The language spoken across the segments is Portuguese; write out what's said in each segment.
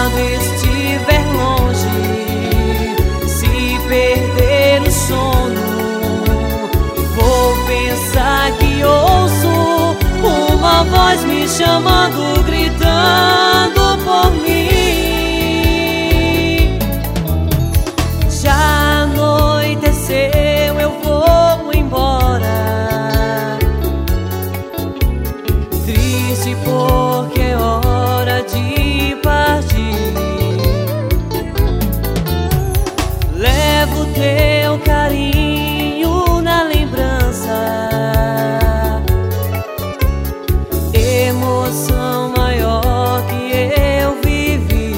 quando estiver longe, se perder o sono, vou pensar que ouço uma voz me chamando, gritando por mim. Já anoiteceu, eu vou embora, triste porque é hora de partir. Levo teu carinho na lembrança, emoção maior que eu vivi.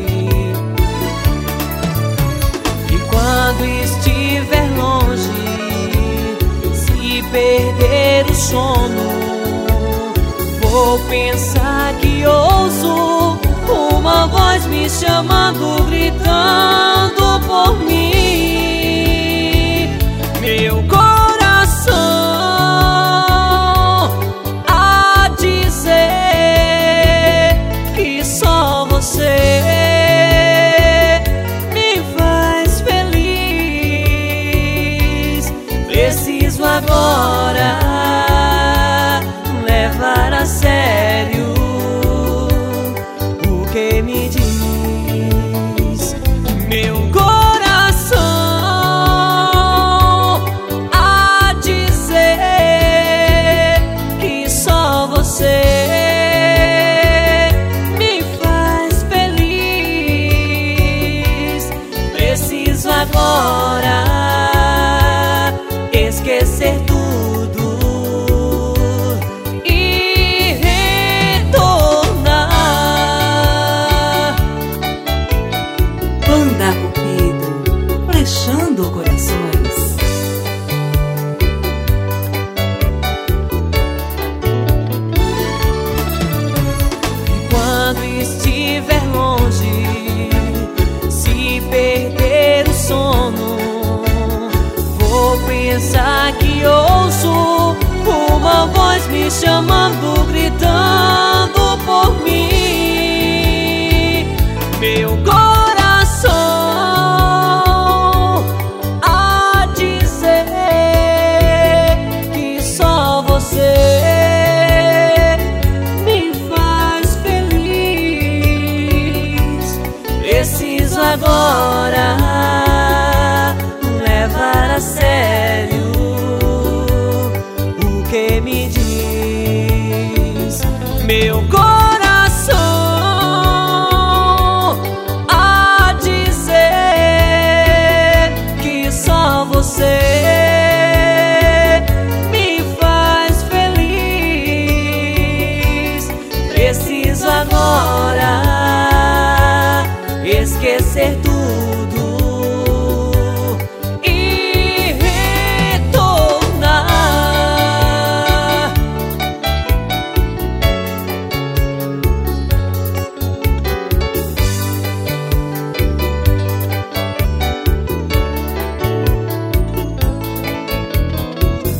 E quando estiver longe, se perder o sono, vou pensar que ouço uma voz me chamando, gritando por mim. Meu coração a dizer que só você me faz feliz. Preciso agora levar a sério o que me diz. Meu coração a dizer que só você me faz feliz. Preciso agora esquecer tudo e retornar. Banda Cupido, flechando corações. Quando estiver longe, se perder o sono, vou pensar que ouço uma voz me chamando, gritando por mim. Meu coração a dizer que só você me faz feliz. Preciso agora levar a sério o que me diz. Meu coração a dizer que só você me faz feliz. Preciso agora esquecer